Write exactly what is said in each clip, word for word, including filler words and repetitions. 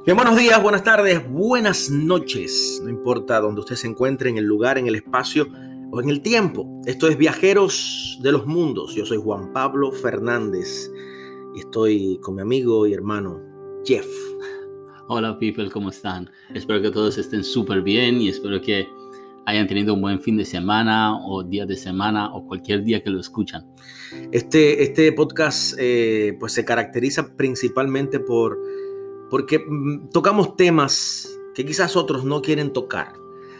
Bien, buenos días, buenas tardes, buenas noches. No importa donde usted se encuentre, en el lugar, en el espacio o en el tiempo. Esto es Viajeros de los Mundos. Yo soy Juan Pablo Fernández y estoy con mi amigo y hermano Jeff. Hola people, ¿cómo están? Espero que todos estén súper bien y espero que hayan tenido un buen fin de semana o día de semana o cualquier día que lo escuchan. Este, este podcast eh, pues se caracteriza principalmente por porque mm, tocamos temas que quizás otros no quieren tocar,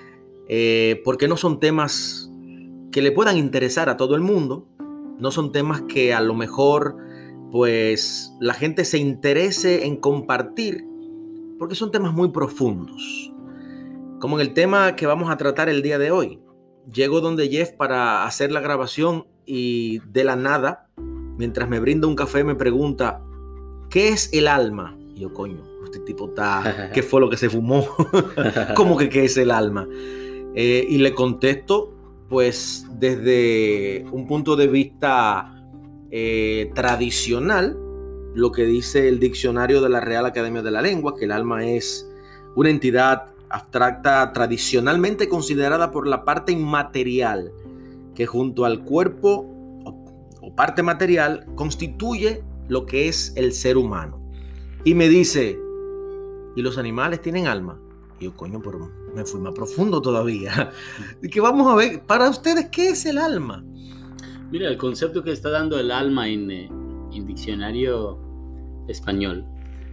eh, porque no son temas que le puedan interesar a todo el mundo, no son temas que a lo mejor pues la gente se interese en compartir, porque son temas muy profundos, como en el tema que vamos a tratar el día de hoy. Llego donde Jeff para hacer la grabación y de la nada, mientras me brinda un café, me pregunta, ¿qué es el alma? Y yo, coño, este tipo está, ¿qué fue lo que se fumó? ¿Cómo que qué es el alma? Eh, y le contesto, pues, desde un punto de vista eh, tradicional, lo que dice el diccionario de la Real Academia de la Lengua, que el alma es una entidad abstracta tradicionalmente considerada por la parte inmaterial, que junto al cuerpo o, o parte material constituye lo que es el ser humano. Y me dice, ¿y los animales tienen alma? Y yo, coño, pero me fui más profundo todavía. Y que vamos a ver, para ustedes, ¿qué es el alma? Mira, el concepto que está dando el alma en el diccionario español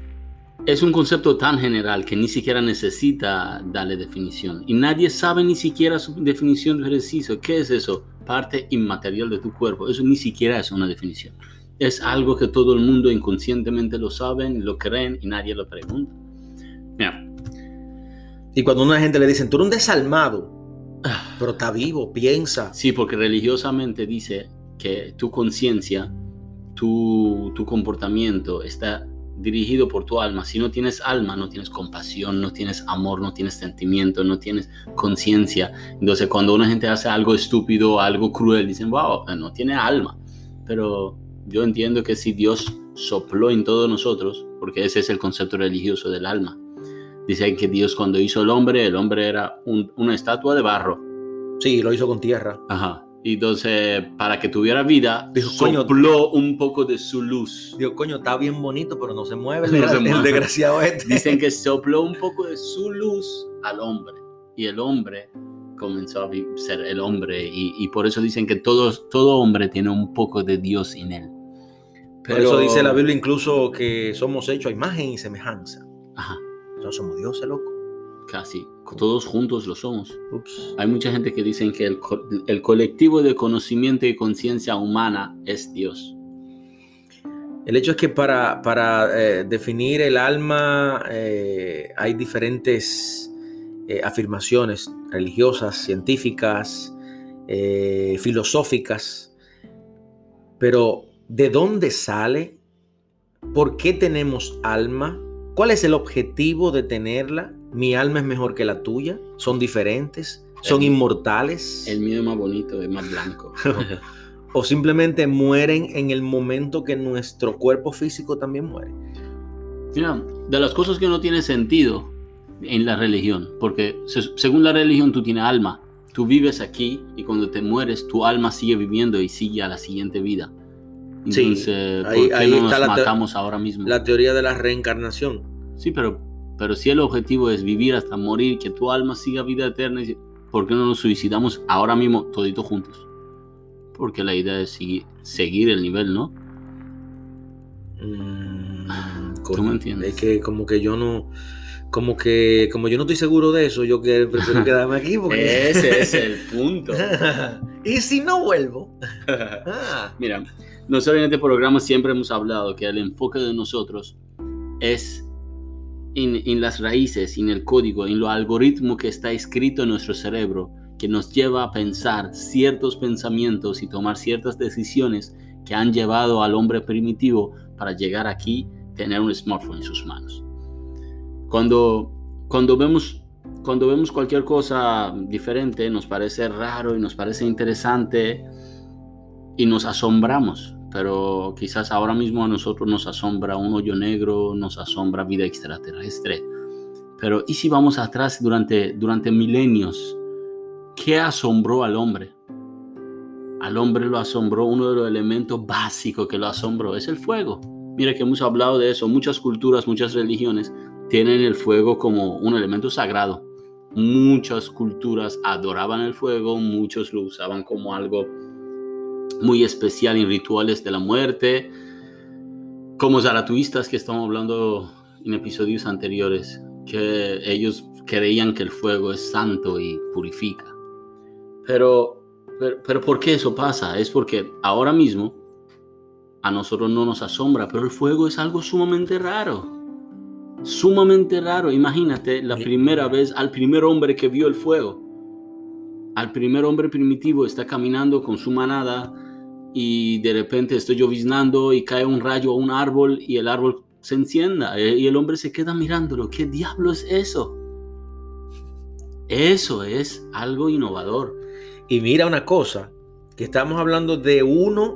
es un concepto tan general que ni siquiera necesita darle definición. Y nadie sabe ni siquiera su definición precisa. ¿Qué es eso? Parte inmaterial de tu cuerpo. Eso ni siquiera es una definición. Es algo que todo el mundo inconscientemente lo saben, lo creen y nadie lo pregunta. Mira. Y cuando a una gente le dicen, tú eres un desalmado, pero está vivo, piensa. Sí, porque religiosamente dice que tu conciencia, tu, tu comportamiento está dirigido por tu alma. Si no tienes alma, no tienes compasión, no tienes amor, no tienes sentimiento, no tienes conciencia. Entonces, cuando una gente hace algo estúpido, algo cruel, dicen, wow, no tiene alma. Pero yo entiendo que si Dios sopló en todos nosotros, porque ese es el concepto religioso del alma. Dice que Dios cuando hizo el hombre, el hombre era un, una estatua de barro. Sí, lo hizo con tierra. Ajá. Y entonces, para que tuviera vida, dijo, sopló coño, un poco de su luz. Digo, coño, está bien bonito, pero no se mueve el, No se el mueve. desgraciado este. Dicen que sopló un poco de su luz al hombre. Y el hombre comenzó a ser el hombre. Y, y por eso dicen que todos, todo hombre tiene un poco de Dios en él. Pero por eso dice la Biblia incluso que somos hechos a imagen y semejanza. Ajá. No somos dioses, loco. Casi. Todos juntos lo somos. Ups. Hay mucha gente que dicen que el, el colectivo de conocimiento y conciencia humana es Dios. El hecho es que para, para eh, definir el alma eh, hay diferentes eh, afirmaciones religiosas, científicas, eh, filosóficas. Pero ¿de dónde sale? ¿Por qué tenemos alma? ¿Cuál es el objetivo de tenerla? ¿Mi alma es mejor que la tuya? ¿Son diferentes? ¿Son el, inmortales? El mío es más bonito, es más blanco. ¿O simplemente mueren en el momento que nuestro cuerpo físico también muere? Mira, de las cosas que no tiene sentido en la religión, porque se, según la religión tú tienes alma. Tú vives aquí y cuando te mueres tu alma sigue viviendo y sigue a la siguiente vida. Entonces, sí, ¿por ahí, qué ahí no está nos la matamos ahora mismo? La teoría de la reencarnación. Sí, pero, pero si el objetivo es vivir hasta morir, que tu alma siga vida eterna, ¿por qué no nos suicidamos ahora mismo toditos juntos? Porque la idea es seguir, seguir el nivel, ¿no? Mm, ¿Tú como, me entiendes? Es que como que yo no... Como que como yo no estoy seguro de eso, yo que prefiero quedarme aquí porque... Ese es el punto. ¿Y si no vuelvo? Mira, nosotros en este programa siempre hemos hablado que el enfoque de nosotros es en, en las raíces, en el código, en los algoritmos que está escrito en nuestro cerebro, que nos lleva a pensar ciertos pensamientos y tomar ciertas decisiones que han llevado al hombre primitivo para llegar aquí, tener un smartphone en sus manos. Cuando, cuando, vemos, cuando vemos cualquier cosa diferente, nos parece raro y nos parece interesante y nos asombramos. pero quizás ahora mismo a nosotros nos asombra un hoyo negro, nos asombra vida extraterrestre. Pero ¿y si vamos atrás durante, durante milenios? ¿Qué asombró al hombre? Al hombre lo asombró, uno de los elementos básicos que lo asombró es el fuego. Mira que hemos hablado de eso. Muchas culturas, muchas religiones tienen el fuego como un elemento sagrado. Muchas culturas adoraban el fuego, muchos lo usaban como algo muy especial en rituales de la muerte, como zaratuistas que estamos hablando en episodios anteriores, que ellos creían que el fuego es santo y purifica. Pero, pero, pero ¿por qué eso pasa? Es porque ahora mismo a nosotros no nos asombra, pero el fuego es algo sumamente raro. Sumamente raro. Imagínate la primera vez al primer hombre que vio el fuego. Al primer hombre primitivo está caminando con su manada y de repente está lloviznando y cae un rayo a un árbol y el árbol se encienda y el hombre se queda mirándolo. ¿Qué diablo es eso? Eso es algo innovador. Y mira una cosa, que estamos hablando de uno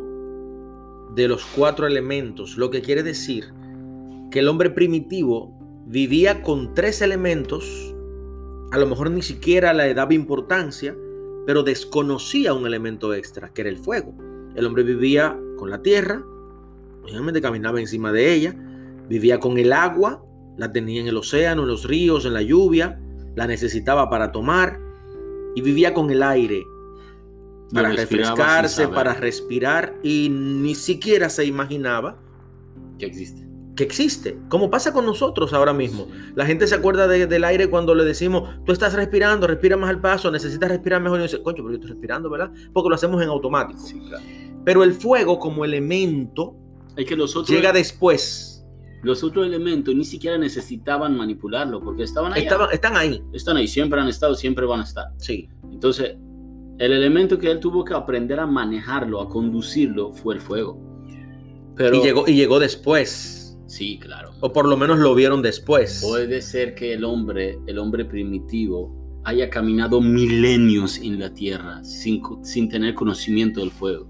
de los cuatro elementos, lo que quiere decir que el hombre primitivo vivía con tres elementos, a lo mejor ni siquiera le daba importancia, pero desconocía un elemento extra, que era el fuego. El hombre vivía con la tierra, obviamente caminaba encima de ella, vivía con el agua, la tenía en el océano, en los ríos, en la lluvia, la necesitaba para tomar, y vivía con el aire, para refrescarse, para respirar, y ni siquiera se imaginaba que existe. que existe, como pasa con nosotros ahora mismo. La gente se acuerda de, del aire cuando le decimos, tú estás respirando, respira más al paso, necesitas respirar mejor, y dice, coño, pero yo estoy respirando, ¿verdad? Porque lo hacemos en automático. Sí, claro. Pero el fuego como elemento es que los otros, llega después. Los otros elementos ni siquiera necesitaban manipularlo, porque estaban ahí. Estaban, están ahí. Están ahí, siempre han estado, siempre van a estar. Sí. Entonces, el elemento que él tuvo que aprender a manejarlo, a conducirlo, fue el fuego. Pero, y, llegó, y llegó después. Sí, claro. O por lo menos lo vieron después. Puede ser que el hombre, el hombre primitivo, haya caminado milenios en la tierra sin, sin tener conocimiento del fuego.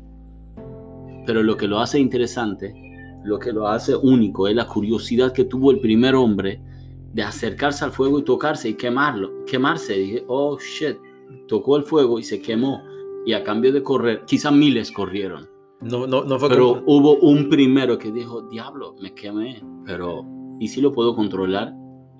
Pero lo que lo hace interesante, lo que lo hace único, es la curiosidad que tuvo el primer hombre de acercarse al fuego y tocarse y quemarlo, quemarse. Y dije, oh shit, tocó el fuego y se quemó. Y a cambio de correr, quizás miles corrieron. No, no, no fue pero como... hubo un primero que dijo, diablo, me quemé, pero ¿y si lo puedo controlar?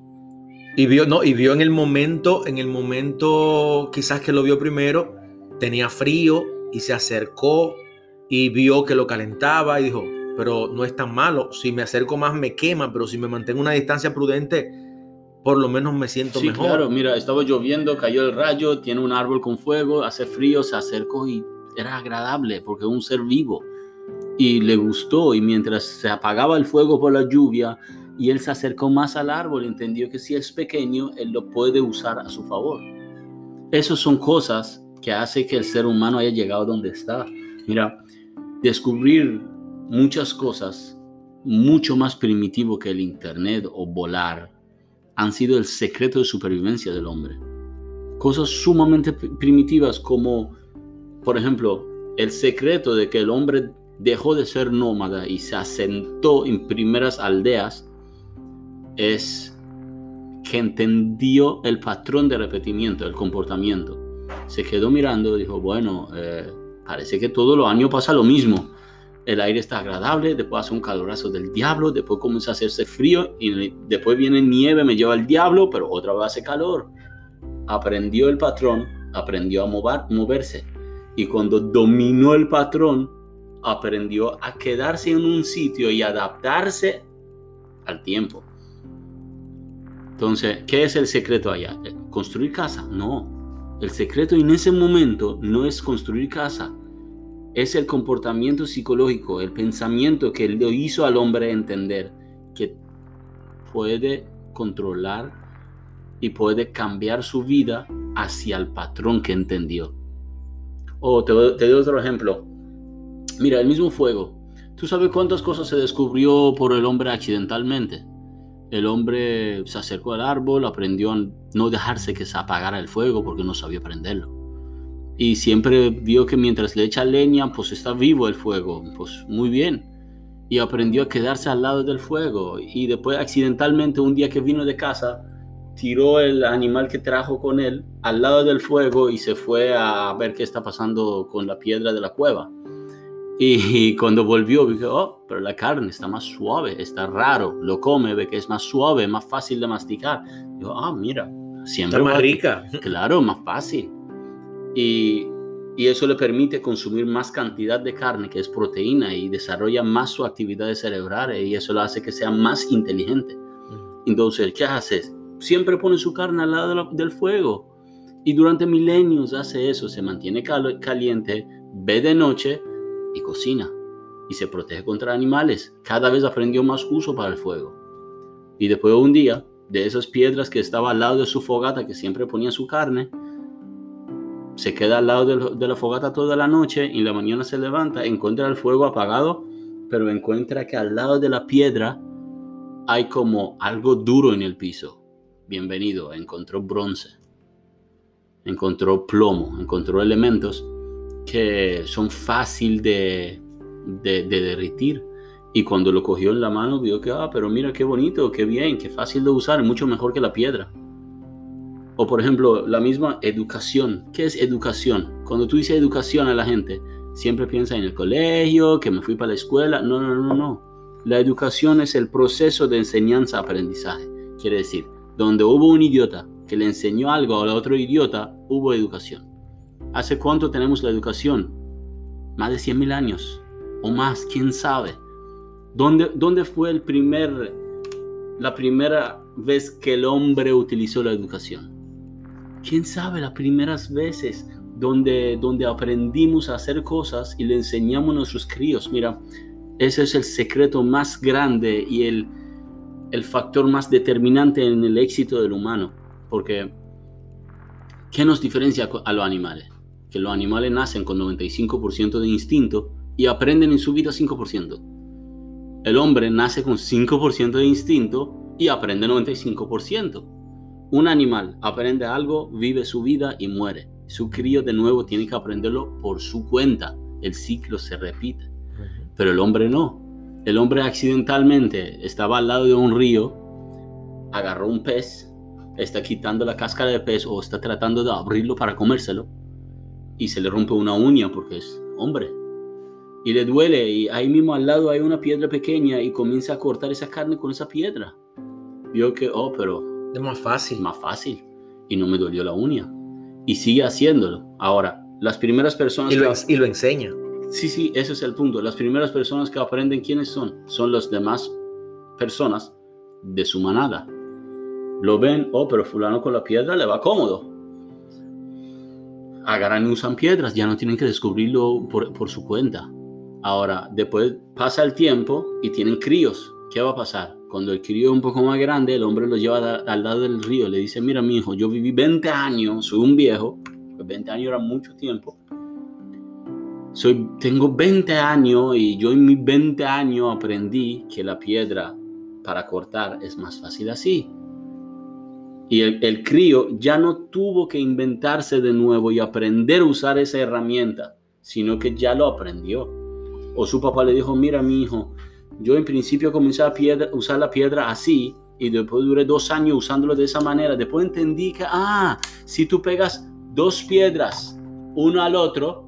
Y vio, no, y vio en el momento, en el momento quizás que lo vio primero, tenía frío y se acercó y vio que lo calentaba y dijo, pero no es tan malo, si me acerco más me quema, pero si me mantengo una distancia prudente, por lo menos me siento sí, mejor. Claro, mira, estaba lloviendo, cayó el rayo, tiene un árbol con fuego, hace frío, se acercó y era agradable porque es un ser vivo y le gustó, y mientras se apagaba el fuego por la lluvia y él se acercó más al árbol, entendió que si es pequeño, él lo puede usar a su favor. Esas son cosas que hace que el ser humano haya llegado donde está. Mira, descubrir muchas cosas mucho más primitivo que el internet o volar han sido el secreto de supervivencia del hombre. Cosas sumamente primitivas como, por ejemplo, el secreto de que el hombre dejó de ser nómada y se asentó en primeras aldeas es que entendió el patrón de repetimiento, el comportamiento. Se quedó mirando y dijo, bueno, eh, parece que todos los años pasa lo mismo. El aire está agradable, después hace un calorazo del diablo, después comienza a hacerse frío y después viene nieve, me lleva el diablo, pero otra vez hace calor. Aprendió el patrón, aprendió a mover, moverse. Y cuando dominó el patrón, aprendió a quedarse en un sitio y adaptarse al tiempo. Entonces, ¿qué es el secreto allá? ¿Construir casa? No. El secreto en ese momento no es construir casa. Es el comportamiento psicológico, el pensamiento que lo hizo al hombre entender que puede controlar y puede cambiar su vida hacia el patrón que entendió. O te, te doy otro ejemplo. Mira, el mismo fuego. ¿Tú sabes cuántas cosas se descubrió por el hombre accidentalmente? El hombre se acercó al árbol, aprendió a no dejarse que se apagara el fuego porque no sabía prenderlo. Y siempre vio que mientras le echa leña, pues está vivo el fuego. Pues muy bien. Y aprendió a quedarse al lado del fuego. Y después, accidentalmente, un día que vino de casa, tiró el animal que trajo con él al lado del fuego y se fue a ver qué está pasando con la piedra de la cueva. Y cuando volvió, dije, oh, pero la carne está más suave, está raro. Lo come, ve que es más suave, más fácil de masticar. Digo, ah, mira, siempre está más va- rica. Claro, más fácil. Y, y eso le permite consumir más cantidad de carne, que es proteína, y desarrolla más sus actividades cerebrales, y eso lo hace que sea más inteligente. Entonces, ¿qué hace? Siempre pone su carne al lado de la- del fuego. Y durante milenios hace eso, se mantiene cal- caliente, ve de noche y cocina. Y se protege contra animales. Cada vez aprendió más uso para el fuego. Y después de un día, de esas piedras que estaba al lado de su fogata, que siempre ponía su carne, se queda al lado de, de la fogata toda la noche y en la mañana se levanta, encuentra el fuego apagado, pero encuentra que al lado de la piedra hay como algo duro en el piso. Bienvenido, encontró bronce, encontró plomo, encontró elementos que son fácil de, de, de derretir. Y cuando lo cogió en la mano vio que, ah, pero mira qué bonito, qué bien, qué fácil de usar, mucho mejor que la piedra. O por ejemplo, la misma educación. ¿Qué es educación? Cuando tú dices educación a la gente, siempre piensa en el colegio, que me fui para la escuela. No, no, no, no. La educación es el proceso de enseñanza-aprendizaje. Quiere decir, donde hubo un idiota que le enseñó algo al otro idiota, hubo educación. ¿Hace cuánto tenemos la educación? Más de cien mil años o más, quién sabe. ¿Dónde, dónde fue el primer, la primera vez que el hombre utilizó la educación? ¿Quién sabe las primeras veces donde, donde aprendimos a hacer cosas y le enseñamos a nuestros críos? Mira, ese es el secreto más grande y el, el factor más determinante en el éxito del humano. Porque, ¿qué nos diferencia a los animales? Que los animales nacen con noventa y cinco por ciento de instinto y aprenden en su vida cinco por ciento. El hombre nace con cinco por ciento de instinto y aprende noventa y cinco por ciento. Un animal aprende algo, vive su vida y muere. Su crío de nuevo tiene que aprenderlo por su cuenta. El ciclo se repite. Pero el hombre no. El hombre accidentalmente estaba al lado de un río, agarró un pez, está quitando la cáscara de pez o está tratando de abrirlo para comérselo y se le rompe una uña porque es hombre. Y le duele y ahí mismo al lado hay una piedra pequeña y comienza a cortar esa carne con esa piedra. Vio que, oh, pero... Es más fácil. más fácil y no me dolió la uña y sigue haciéndolo. Ahora, las primeras personas y lo, que... y lo enseña. Sí, sí, ese es el punto. Las primeras personas que aprenden quiénes son son las demás personas de su manada. Lo ven, oh, pero fulano con la piedra le va cómodo. Agarran y usan piedras, ya no tienen que descubrirlo por, por su cuenta. Ahora, después pasa el tiempo y tienen críos. ¿Qué va a pasar? Cuando el crío es un poco más grande, el hombre lo lleva da, al lado del río. Le dice, mira, mi hijo, yo viví veinte años, soy un viejo. veinte años era mucho tiempo. Soy, tengo veinte años y yo en mis veinte años aprendí que la piedra para cortar es más fácil así. Y el, el crío ya no tuvo que inventarse de nuevo y aprender a usar esa herramienta, sino que ya lo aprendió. O su papá le dijo, mira, mi hijo, yo en principio comencé a piedra, usar la piedra así y después duré dos años usándolo de esa manera. Después entendí que, ah, si tú pegas dos piedras uno al otro,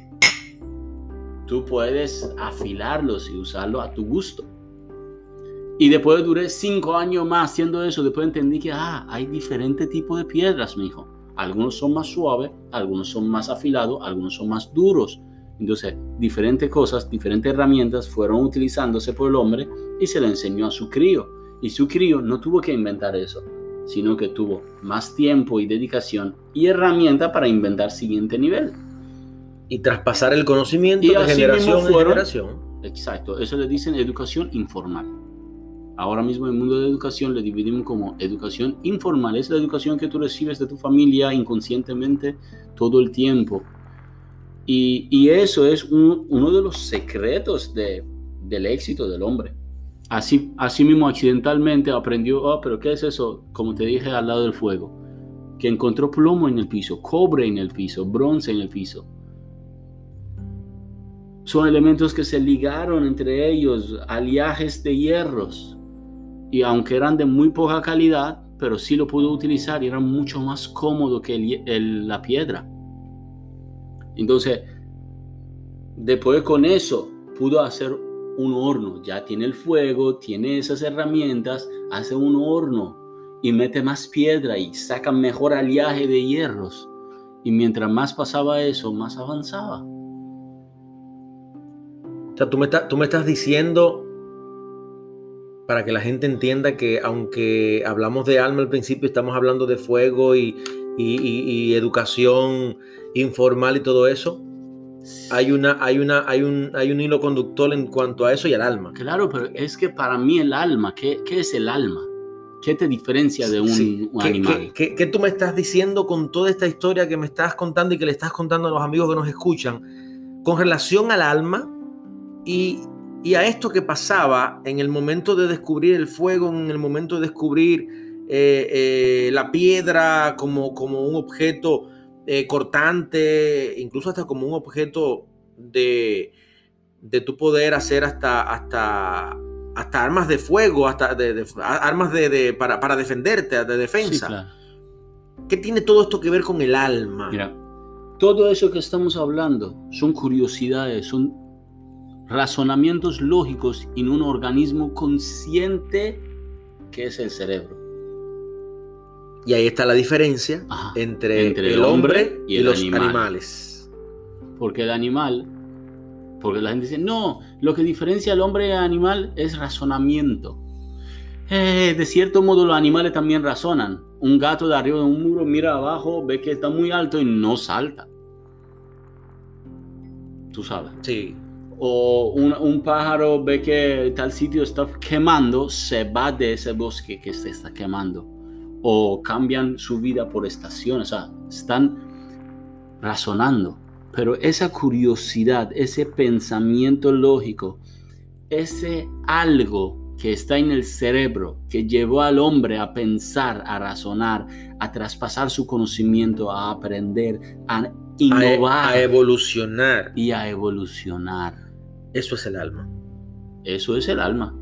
tú puedes afilarlos y usarlo a tu gusto. Y después duré cinco años más haciendo eso. Después entendí que, ah, hay diferentes tipos de piedras, mi hijo. Algunos son más suaves, algunos son más afilados, algunos son más duros. Entonces, diferentes cosas, diferentes herramientas fueron utilizándose por el hombre y se le enseñó a su crío. Y su crío no tuvo que inventar eso, sino que tuvo más tiempo y dedicación y herramienta para inventar siguiente nivel. Y traspasar el conocimiento Y de así generación mismo en fueron- generación. Exacto, eso le dicen educación informal. Ahora mismo en el mundo de educación le dividimos como educación informal. Es la educación que tú recibes de tu familia inconscientemente todo el tiempo. Y, y eso es un, uno de los secretos de, del éxito del hombre. Así, así mismo accidentalmente aprendió, oh, pero ¿qué es eso? Como te dije, al lado del fuego. que encontró plomo en el piso, cobre en el piso, bronce en el piso. Son elementos que se ligaron entre ellos, aliajes de hierros. Y aunque eran de muy poca calidad, pero sí lo pudo utilizar y era mucho más cómodo que el, el, la piedra. Entonces, después con eso, pudo hacer un horno. Ya tiene el fuego, tiene esas herramientas, hace un horno y mete más piedra y saca mejor aliaje de hierros. Y mientras más pasaba eso, más avanzaba. O sea, tú me, está, tú me estás diciendo, para que la gente entienda, que aunque hablamos de alma al principio, estamos hablando de fuego y, y, y, y educación informal y todo eso. Hay, una, hay, una, hay, un, hay un hilo conductor en cuanto a eso y al alma. Claro, pero es que para mí el alma, ¿qué, qué es el alma? ¿Qué te diferencia de un, sí, un ¿qué, animal? ¿qué, qué, ¿Qué tú me estás diciendo con toda esta historia que me estás contando y que le estás contando a los amigos que nos escuchan con relación al alma y, y a esto que pasaba en el momento de descubrir el fuego, en el momento de descubrir eh, eh, la piedra como, como un objeto eh, cortante, incluso hasta como un objeto de, de tu poder hacer hasta, hasta, hasta armas de fuego, hasta de, de, armas de, de, para, para defenderte, de defensa. Sí, claro. ¿Qué tiene todo esto que ver con el alma? Mira, todo eso que estamos hablando son curiosidades, son razonamientos lógicos en un organismo consciente que es el cerebro. Y ahí está la diferencia Ajá, entre, entre el hombre y, y el los animal. animales. Porque el animal, porque la gente dice, no, lo que diferencia al hombre y al animal es razonamiento. Eh, de cierto modo los animales también razonan. Un gato de arriba de un muro mira abajo, ve que está muy alto y no salta. Tú sabes. Sí. O un, un pájaro ve que tal sitio está quemando, se va de ese bosque que se está quemando. O cambian su vida por estaciones. O sea, están razonando. Pero esa curiosidad, ese pensamiento lógico, ese algo que está en el cerebro que llevó al hombre a pensar, a razonar, a traspasar su conocimiento, a aprender, a innovar, a, a evolucionar y a evolucionar. Eso es el alma. Eso es el alma.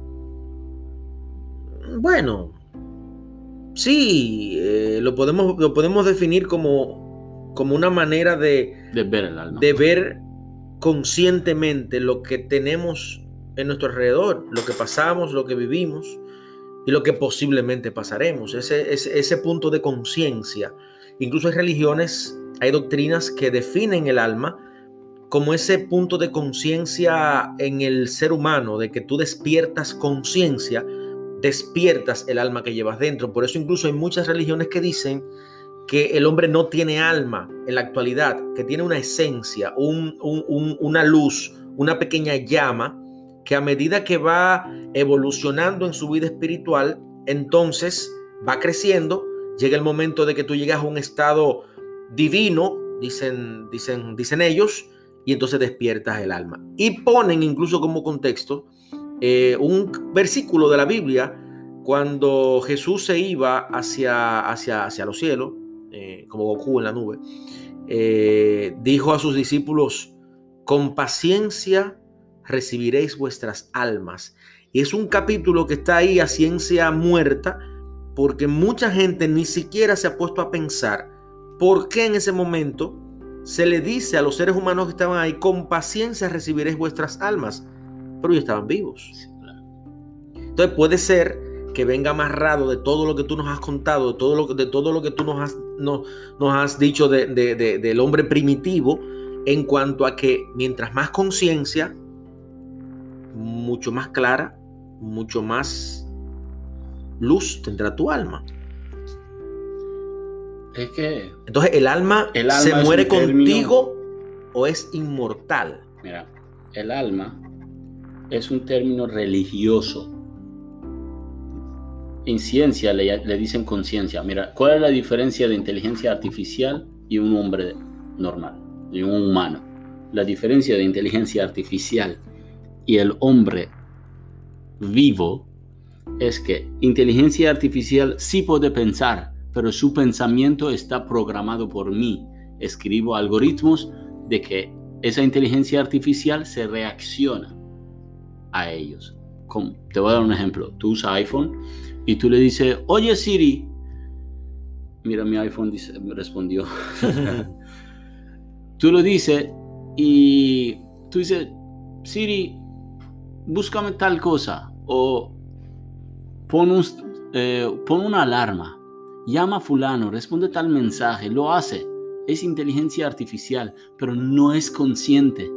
Bueno, sí, eh, lo podemos, lo podemos definir como, como una manera de, de ver el alma, de ver conscientemente lo que tenemos en nuestro alrededor, lo que pasamos, lo que vivimos y lo que posiblemente pasaremos. Ese, ese, ese punto de conciencia. Incluso hay religiones, hay doctrinas que definen el alma como ese punto de conciencia en el ser humano, de que tú despiertas conciencia, despiertas el alma que llevas dentro. Por eso incluso hay muchas religiones que dicen que el hombre no tiene alma en la actualidad, que tiene una esencia, un, un, un, una luz, una pequeña llama, que a medida que va evolucionando en su vida espiritual, entonces va creciendo, llega el momento de que tú llegas a un estado divino, dicen, dicen, dicen ellos, y entonces despiertas el alma. Y ponen incluso como contexto eh, un versículo de la Biblia cuando Jesús se iba hacia, hacia, hacia los cielos, eh, como Goku en la nube, eh, dijo a sus discípulos, con paciencia recibiréis vuestras almas. Y es un capítulo que está ahí a ciencia muerta, porque mucha gente ni siquiera se ha puesto a pensar por qué en ese momento se le dice a los seres humanos que estaban ahí, con paciencia recibiréis vuestras almas, pero ellos estaban vivos. Entonces puede ser que venga amarrado de todo lo que tú nos has contado, de todo lo, de todo lo que tú nos has, no, nos has dicho de, de, de, del hombre primitivo, en cuanto a que mientras más conciencia, mucho más clara, mucho más luz tendrá tu alma. Es que entonces el alma, el alma se muere contigo término, o es inmortal. Mira, el alma es un término religioso. En ciencia le, le dicen conciencia. Mira, ¿cuál es la diferencia de inteligencia artificial y un hombre normal, y un humano? La diferencia de inteligencia artificial y el hombre vivo es que inteligencia artificial sí puede pensar, pero su pensamiento está programado por mí. Escribo algoritmos de que esa inteligencia artificial se reacciona a ellos. Como, te voy a dar un ejemplo. Tú usas iPhone y tú le dices, oye Siri. Mira, mi iPhone dice, me respondió. Tú lo dices y tú dices, Siri, búscame tal cosa. O pon, un, eh, pon una alarma. Llama a fulano, responde tal mensaje. Lo hace. Es inteligencia artificial, pero no es consciente.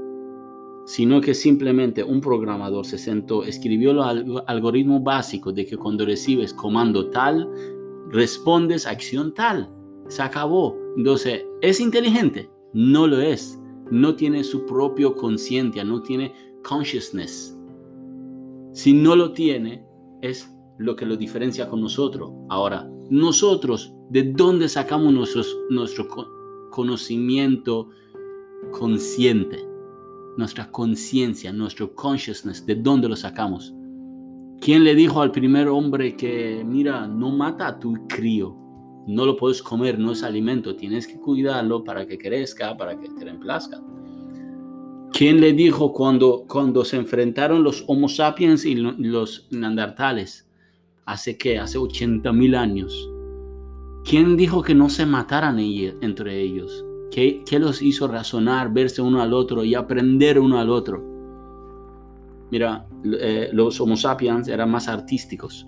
Sino que simplemente un programador se sentó, escribió los alg- algoritmos básicos de que cuando recibes comando tal, respondes acción tal. Se acabó. Entonces, ¿es inteligente? No lo es. No tiene su propio conciencia, no tiene consciousness. Si no lo tiene, es lo que lo diferencia con nosotros. Ahora, nosotros, ¿de dónde sacamos nuestros, nuestro conocimiento consciente? Nuestra conciencia, nuestro consciousness, ¿de dónde lo sacamos? ¿Quién le dijo al primer hombre que, mira, no mata a tu crío? No lo puedes comer, no es alimento, tienes que cuidarlo para que crezca, para que te reemplazca. ¿Quién le dijo cuando, cuando se enfrentaron los Homo sapiens y los neandertales? ¿Hace qué? Hace ochenta mil años. ¿Quién dijo que no se mataran entre ellos? ¿Qué, ¿Qué los hizo razonar, verse uno al otro y aprender uno al otro? Mira, eh, los Homo sapiens eran más artísticos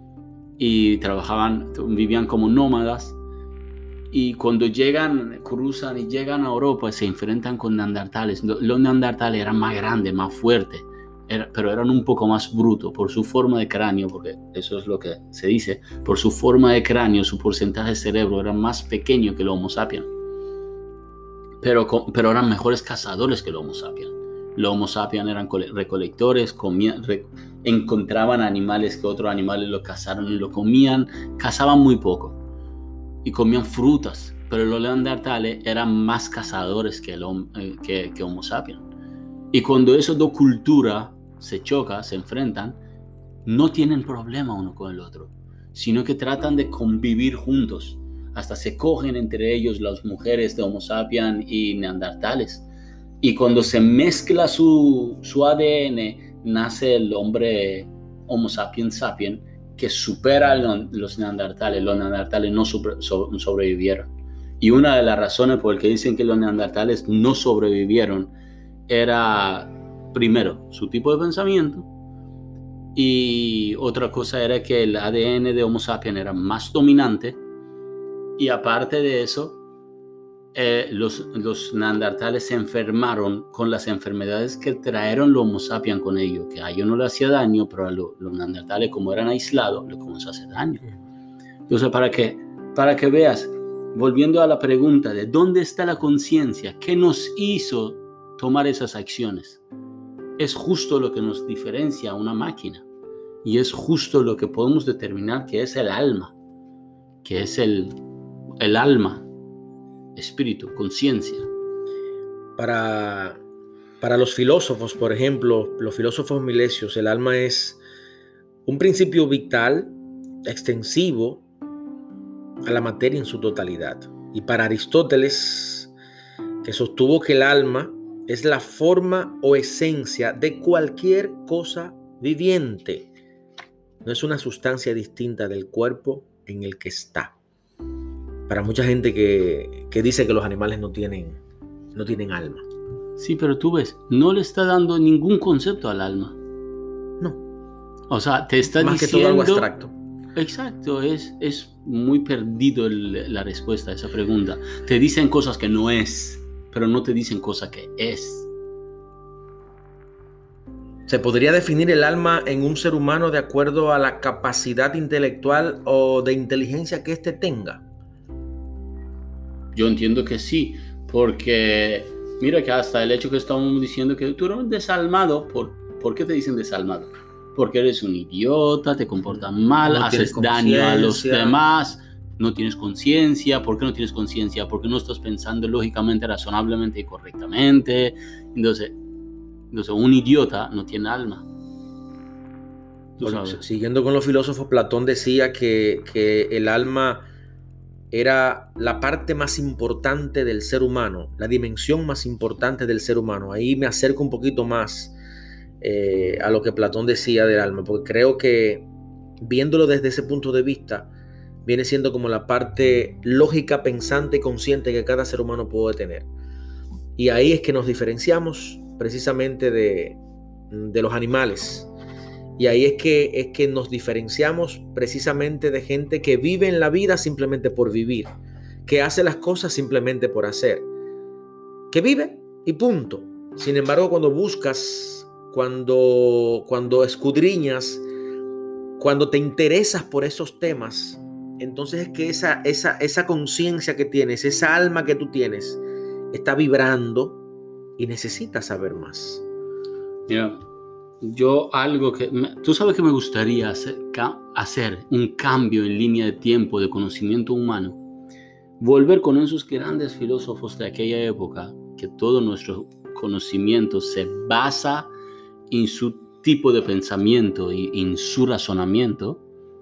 y trabajaban, vivían como nómadas, y cuando llegan, cruzan y llegan a Europa, se enfrentan con neandertales. Los neandertales eran más grandes, más fuertes, era, pero eran un poco más brutos por su forma de cráneo, porque eso es lo que se dice, por su forma de cráneo, su porcentaje de cerebro era más pequeño que los Homo sapiens. Pero, pero eran mejores cazadores que los Homo sapiens. Los Homo sapiens eran recolectores, comían, re, encontraban animales que otros animales lo cazaron y lo comían, cazaban muy poco y comían frutas, pero los neandertales eran más cazadores que, el, eh, que, que Homo sapiens. Y cuando esas dos culturas se chocan, se enfrentan, no tienen problema uno con el otro, sino que tratan de convivir juntos. Hasta se cogen entre ellos las mujeres de Homo sapiens y neandertales. Y cuando se mezcla su, su A D N, nace el hombre Homo sapiens sapiens, que supera a los neandertales. Los neandertales no sobre, sobre, sobrevivieron. Y una de las razones por las que dicen que los neandertales no sobrevivieron era, primero, su tipo de pensamiento. Y otra cosa era que el A D N de Homo sapiens era más dominante. Y aparte de eso, eh, los, los neandertales se enfermaron con las enfermedades que trajeron los Homo sapiens con ellos, que a ellos no le hacía daño, pero a lo, los neandertales, como eran aislados, les comenzó a hacer daño. Entonces, para que, para que veas, volviendo a la pregunta de dónde está la conciencia, ¿qué nos hizo tomar esas acciones? Es justo lo que nos diferencia a una máquina, y es justo lo que podemos determinar que es el alma, que es el el alma, espíritu, conciencia. Para, para los filósofos, por ejemplo, los filósofos milesios, el alma es un principio vital, extensivo a la materia en su totalidad. Y para Aristóteles, que sostuvo que el alma es la forma o esencia de cualquier cosa viviente, no es una sustancia distinta del cuerpo en el que está. Para mucha gente que, que dice que los animales no tienen, no tienen alma. Sí, pero tú ves, no le está dando ningún concepto al alma. No. O sea, te está Más diciendo... que todo algo abstracto. Exacto, es, es muy perdido el, la respuesta a esa pregunta. Te dicen cosas que no es, pero no te dicen cosas que es. ¿Se podría definir el alma en un ser humano de acuerdo a la capacidad intelectual o de inteligencia que éste tenga? Yo entiendo que sí, porque mira que hasta el hecho que estamos diciendo que tú eres un desalmado, ¿por, ¿por qué te dicen desalmado? Porque eres un idiota, te comportas mal, no haces daño a los demás, no tienes conciencia. ¿Por qué no tienes conciencia? Porque no estás pensando lógicamente, razonablemente y correctamente. Entonces, entonces un idiota no tiene alma. Bueno, siguiendo con los filósofos, Platón decía que, que el alma era la parte más importante del ser humano, la dimensión más importante del ser humano. Ahí me acerco un poquito más eh, a lo que Platón decía del alma, porque creo que viéndolo desde ese punto de vista, viene siendo como la parte lógica, pensante y consciente que cada ser humano puede tener. Y ahí es que nos diferenciamos precisamente de, de los animales. Y ahí es que, es que nos diferenciamos precisamente de gente que vive en la vida simplemente por vivir, que hace las cosas simplemente por hacer, que vive y punto. Sin embargo, cuando buscas, cuando, cuando escudriñas, cuando te interesas por esos temas, entonces es que esa, esa, esa conciencia que tienes, esa alma que tú tienes, está vibrando y necesitas saber más. Mira, yo algo que... Me, tú sabes que me gustaría hacer, ca, hacer un cambio en línea de tiempo de conocimiento humano. Volver con esos grandes filósofos de aquella época, que todo nuestro conocimiento se basa en su tipo de pensamiento y en su razonamiento,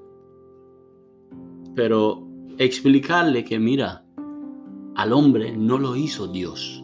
pero explicarle que mira, al hombre no lo hizo Dios.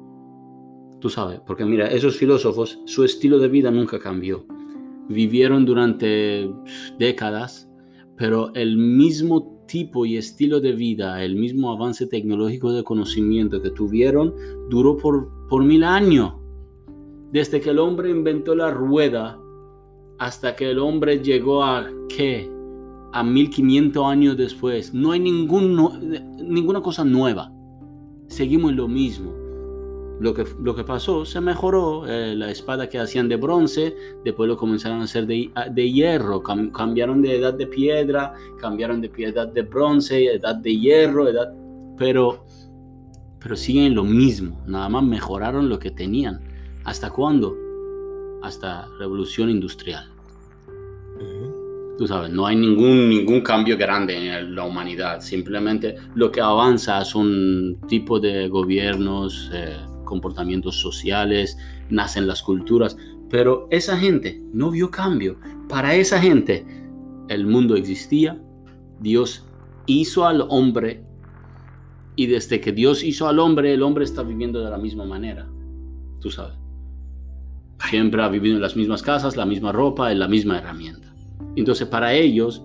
Tú sabes, porque mira, esos filósofos, su estilo de vida nunca cambió. Vivieron durante décadas, pero el mismo tipo y estilo de vida, el mismo avance tecnológico de conocimiento que tuvieron, duró por, por mil años. Desde que el hombre inventó la rueda hasta que el hombre llegó a ¿qué? A mil quinientos años después. No hay ningún, no, ninguna cosa nueva. Seguimos en lo mismo. Lo que, lo que pasó, se mejoró. Eh, la espada que hacían de bronce, después lo comenzaron a hacer de, de hierro. Cam, cambiaron de edad de piedra, cambiaron de edad de bronce, edad de hierro, edad, pero, pero siguen en lo mismo. Nada más mejoraron lo que tenían. ¿Hasta cuándo? Hasta revolución industrial. Uh-huh. Tú sabes, no hay ningún, ningún cambio grande en la humanidad. Simplemente lo que avanza son tipos de gobiernos, eh, comportamientos sociales, nacen las culturas. Pero esa gente no vio cambio. Para esa gente, el mundo existía. Dios hizo al hombre. Y desde que Dios hizo al hombre, el hombre está viviendo de la misma manera. Tú sabes. Siempre ha vivido en las mismas casas, la misma ropa, en la misma herramienta. Entonces, para ellos,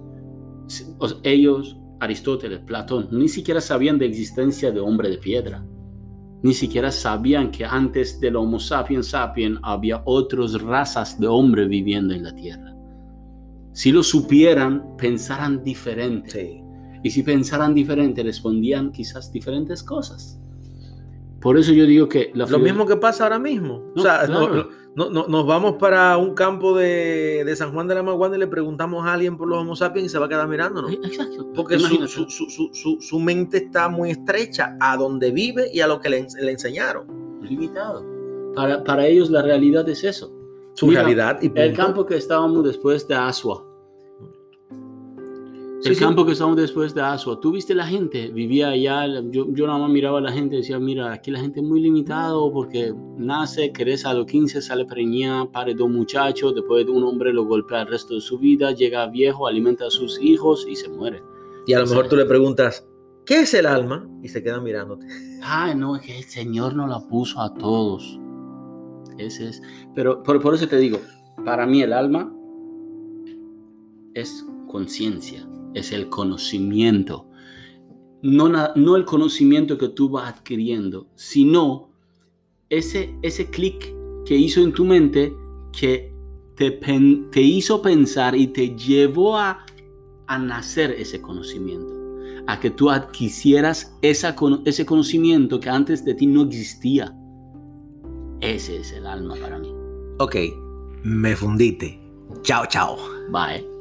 ellos, Aristóteles, Platón, ni siquiera sabían de existencia de hombre de piedra. Ni siquiera sabían que antes del Homo sapiens sapiens había otras razas de hombre viviendo en la Tierra. Si lo supieran, pensaran diferente. Sí. Y si pensaran diferente, respondían quizás diferentes cosas. Por eso yo digo que... La lo mismo que pasa ahora mismo. No, o sea, claro. no, no, no, nos vamos para un campo de, de San Juan de la Maguana y le preguntamos a alguien por los Homo sapiens y se va a quedar mirándonos. Exacto. Porque su, su, su, su, su, su mente está muy estrecha a donde vive y a lo que le, le enseñaron. Limitado. Para, para ellos la realidad es eso. Su Mira, realidad y punto. El campo que estábamos después de Asua. El sí, campo sí. que estábamos después de Asua. Tú viste la gente, vivía allá. Yo, yo nada más miraba a la gente y decía, mira, aquí la gente es muy limitado porque nace, crece a los quince, sale preñada, pare dos muchachos, después de un hombre lo golpea el resto de su vida, llega viejo, alimenta a sus hijos y se muere. Y a lo mejor tú le preguntas, ¿qué es el alma? Y se quedan mirándote. Ay, no, es que el Señor nos la puso a todos. Ese es. Pero por, por eso te digo, para mí el alma es conciencia. Es el conocimiento. No, no el conocimiento que tú vas adquiriendo, sino ese, ese clic que hizo en tu mente que te, pen, te hizo pensar y te llevó a, a nacer ese conocimiento. A que tú adquisieras esa, ese conocimiento que antes de ti no existía. Ese es el alma para mí. Ok, me fundiste. Chao, chao. Bye.